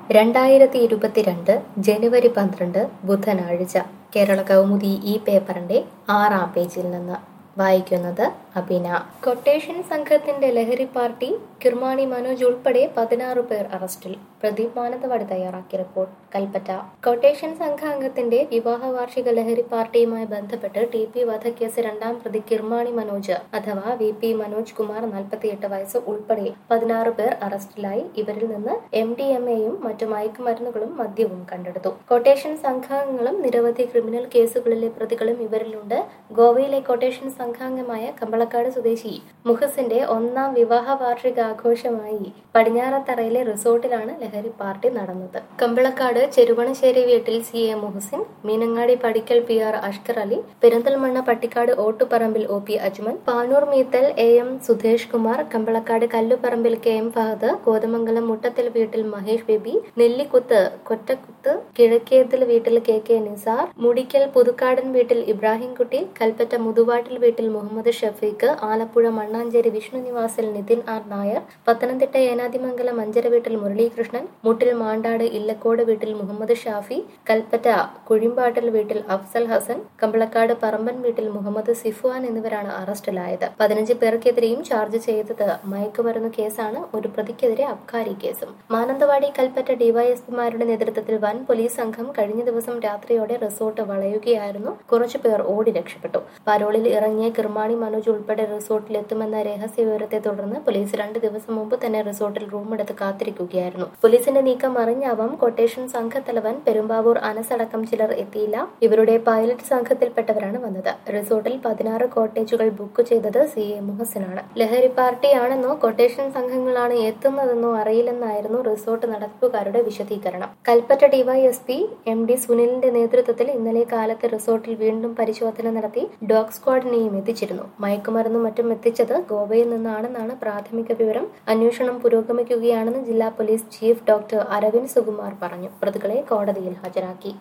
2022 ജനുവരി 12 ബുധനാഴ്ച കേരള കൗമുദി ഈ പേപ്പറിന്റെ 6-ാം പേജിൽ നിന്ന് വായിക്കുന്നത് അബിന. കൊട്ടേഷൻ സംഘത്തിന്റെ ലഹരി പാർട്ടി കിർമാണി മനോജ് ഉൾപ്പെടെ 16 പേർ അറസ്റ്റിൽ. പ്രദീപ് മാനന്തവാടി തയ്യാറാക്കിയ റിപ്പോർട്ട്. കൽപ്പറ്റ. കൊട്ടേഷൻ സംഘാംഗത്തിന്റെ വിവാഹ വാർഷിക ലഹരി പാർട്ടിയുമായി ബന്ധപ്പെട്ട് ടി.പി. വധക്കേസ് 2-ാം പ്രതി കിർമാണി മനോജ് അഥവാ വി.പി. മനോജ് കുമാർ 48 വയസ്സ് ഉൾപ്പെടെ 16 പേർ അറസ്റ്റിലായി. ഇവരിൽ നിന്ന് MDMA-യും മറ്റു മയക്കുമരുന്നുകളും മദ്യവും കണ്ടെടുത്തു. കൊട്ടേഷൻ സംഘാംഗങ്ങളും നിരവധി ക്രിമിനൽ കേസുകളിലെ പ്രതികളും ഇവരിലുണ്ട്. ഗോവയിലെ കൊട്ടേഷൻ സംഘാംഗമായ കമ്പളക്കാട് സ്വദേശി മുഹസിന്റെ 1-ാം വിവാഹ വാർഷികാഘോഷമായി പടിഞ്ഞാറത്തറയിലെ റിസോർട്ടിലാണ് ലഹരി പാർട്ടി നടന്നത്. കമ്പളക്കാട് ചെരുവണശ്ശേരി വീട്ടിൽ CA മുഹസിൻ, മീനങ്ങാടി പടിക്കൽ PR Ashkar Ali, Perinthalmanna Pattikkad ഓട്ടുപറമ്പിൽ OP Ajmal, Panoor Meethal AM Sudhesh Kumar, Kambalakkad Kalluparambil KM Fahad, Kothamangalam Muttathil വീട്ടിൽ മഹേഷ് ബേബി, നെല്ലിക്കുത്ത് കൊറ്റക്കുത്ത് കിഴക്കേതിൽ വീട്ടിൽ KK നിസാർ, മുടിക്കൽ പുതുക്കാടൻ വീട്ടിൽ ഇബ്രാഹിംകുട്ടി, കൽപ്പറ്റ മുതുവാട്ടിൽ വീട്ടിൽ മുഹമ്മദ് ഷഫീഖ്, ആലപ്പുഴ മണ്ണാഞ്ചേരി വിഷ്ണു നിവാസിൽ നിതിൻ R നായർ, പത്തനംതിട്ട ഏനാദിമംഗലം മഞ്ചര വീട്ടിൽ മുരളീകൃഷ്ണൻ, മുട്ടിൽ മാണ്ടാട് ഇല്ലക്കോട് വീട്ടിൽ മുഹമ്മദ് ഷാഫി, കൽപ്പറ്റ കുഴിമ്പാട്ടിൽ വീട്ടിൽ അഫ്സൽ ഹസൻ, കമ്പളക്കാട് പറമ്പൻ വീട്ടിൽ മുഹമ്മദ് സിഫ്വാൻ എന്നിവരാണ് അറസ്റ്റിലായത്. 15 പേർക്കെതിരെയും ചാർജ് ചെയ്തത് മയക്കുമരുന്ന് കേസാണ്. ഒരു പ്രതിക്കെതിരെ അബ്കാരി കേസും. മാനന്തവാടി കൽപ്പറ്റ ഡിവൈഎസ്പിമാരുടെ നേതൃത്വത്തിൽ വൻ പോലീസ് സംഘം കഴിഞ്ഞ ദിവസം രാത്രിയോടെ റിസോർട്ട് വളയുകയായിരുന്നു. കുറച്ചു പേർ ഓടി രക്ഷപ്പെട്ടു. പരോളിൽ ഇറങ്ങിയ കിർമാണി മനോജ് ഉൾപ്പെടെ റിസോർട്ടിലെത്തുമെന്ന രഹസ്യ വിവരത്തെ തുടർന്ന് പോലീസ് 2 ദിവസം മുമ്പ് തന്നെ റിസോർട്ടിൽ റൂമെടുത്ത് കാത്തിരിക്കുകയായിരുന്നു. പോലീസിന്റെ നീക്കം അറിഞ്ഞാവാം കൊട്ടേഷൻ സംഘത്തലവൻ പെരുമ്പാവൂർ അനസ് അടക്കം ചിലർ എത്തിയില്ല. ഇവരുടെ പൈലറ്റ് സംഘത്തിൽപ്പെട്ടവരാണ് വന്നത്. റിസോർട്ടിൽ 16 കോട്ടേജുകൾ ബുക്ക് ചെയ്തത് CA മുഹസിനാണ്. ലഹരി പാർട്ടിയാണെന്നോ കൊട്ടേഷൻ സംഘങ്ങളാണ് എത്തുന്നതെന്നോ അറിയില്ലെന്നായിരുന്നു റിസോർട്ട് നടത്തിപ്പുകാരുടെ വിശദീകരണം. കൽപ്പറ്റ ഡിവൈഎസ്പി MD സുനിലിന്റെ നേതൃത്വത്തിൽ ഇന്നലെ കാലത്ത് റിസോർട്ടിൽ വീണ്ടും പരിശോധന നടത്തി ഡോഗ് സ്ക്വാഡിനെയും എത്തിച്ചിരുന്നു. മയക്കുമരുന്നും മറ്റും എത്തിച്ചത് ഗോവയിൽ നിന്നാണെന്നാണ് പ്രാഥമിക വിവരം. അന്വേഷണം പുരോഗമിക്കുകയാണെന്ന് ജില്ലാ police chief doctor Aravind Sukumar പറഞ്ഞു. പ്രതികളെ കോടതിയിൽ ഹാജരാക്കി.